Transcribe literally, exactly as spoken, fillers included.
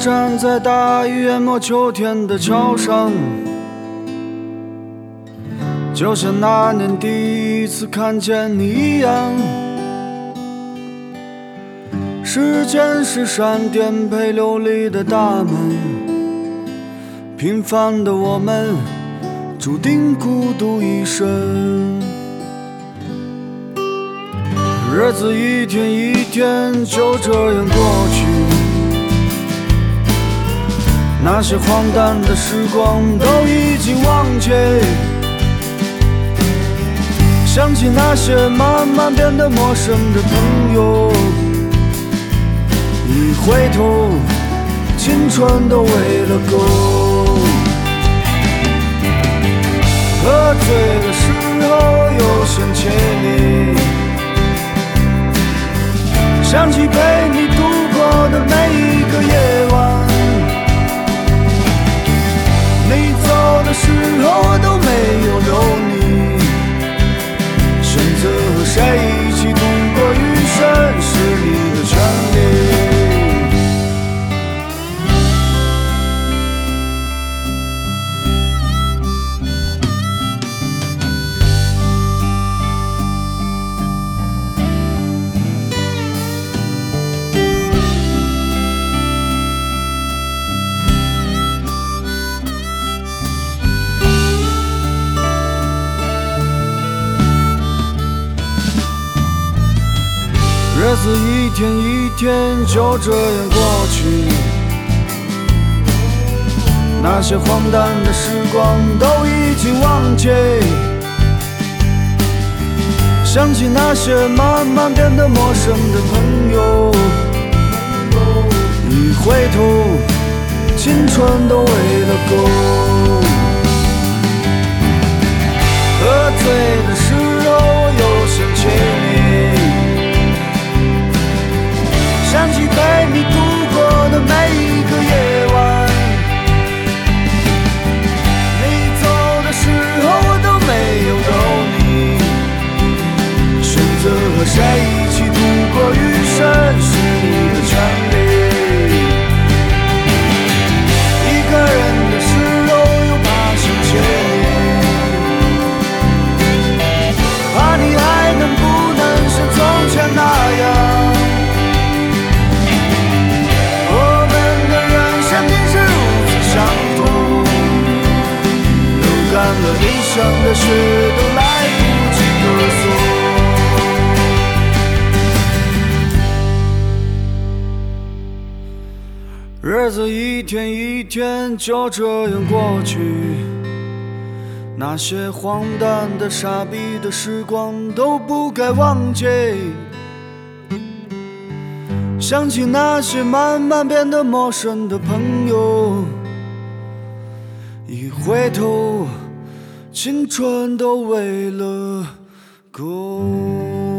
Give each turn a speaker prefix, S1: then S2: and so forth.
S1: 站在大雨淹没秋天的桥上，就像那年第一次看见你一样。时间是闪电陪流离的大门，平凡的我们注定孤独一生。日子一天一天就这样过去，那些荒诞的时光都已经忘记，想起那些慢慢变得陌生的朋友，一回头青春都喂了狗。喝醉的时候又想起你，想起陪你度过的每一个夜晚，你走的时候我都没有留你，选择和谁一起度过余生是你的权利。日子一天一天就这样过去，那些荒诞的时光都已经忘记，想起那些慢慢变得陌生的朋友，一回头青春都喂了狗。喝醉的时候又想起你，想起陪你度过的每一个夜晚，你走的时候我都没有留你，选择和谁一起度过余生是你的权利。一个人的时候又怕想起你，怕你还能不能像从前那样，干了理想的事都来不及歌颂。日子一天一天就这样过去，那些荒诞的傻逼的时光都不该忘记，想起那些慢慢变得陌生的朋友，一回头青春都喂了狗。